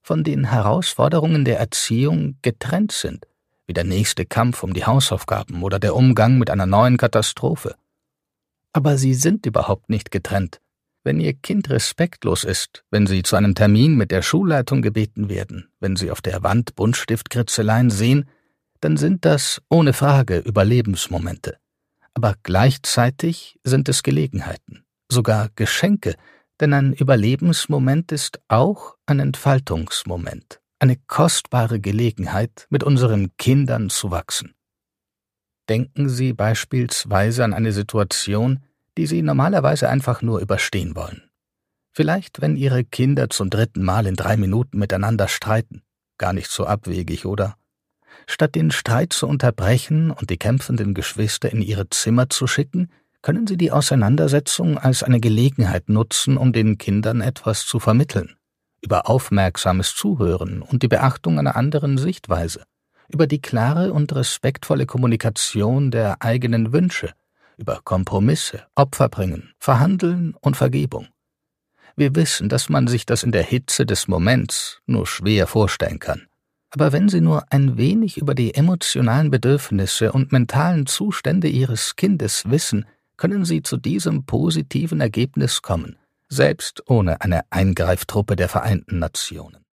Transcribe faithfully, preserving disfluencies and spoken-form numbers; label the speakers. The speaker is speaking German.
Speaker 1: von den Herausforderungen der Erziehung getrennt sind, wie der nächste Kampf um die Hausaufgaben oder der Umgang mit einer neuen Katastrophe. Aber sie sind überhaupt nicht getrennt. Wenn Ihr Kind respektlos ist, wenn Sie zu einem Termin mit der Schulleitung gebeten werden, wenn Sie auf der Wand Buntstiftkritzeleien sehen, dann sind das ohne Frage Überlebensmomente. Aber gleichzeitig sind es Gelegenheiten, sogar Geschenke, denn ein Überlebensmoment ist auch ein Entfaltungsmoment, eine kostbare Gelegenheit, mit unseren Kindern zu wachsen. Denken Sie beispielsweise an eine Situation, die Sie normalerweise einfach nur überstehen wollen. Vielleicht, wenn Ihre Kinder zum dritten Mal in drei Minuten miteinander streiten. Gar nicht so abwegig, oder? Statt den Streit zu unterbrechen und die kämpfenden Geschwister in ihre Zimmer zu schicken, können Sie die Auseinandersetzung als eine Gelegenheit nutzen, um den Kindern etwas zu vermitteln. Über aufmerksames Zuhören und die Beachtung einer anderen Sichtweise. Über die klare und respektvolle Kommunikation der eigenen Wünsche. Über Kompromisse, Opferbringen, Verhandeln und Vergebung. Wir wissen, dass man sich das in der Hitze des Moments nur schwer vorstellen kann. Aber wenn Sie nur ein wenig über die emotionalen Bedürfnisse und mentalen Zustände Ihres Kindes wissen, können Sie zu diesem positiven Ergebnis kommen, selbst ohne eine Eingreiftruppe der Vereinten Nationen.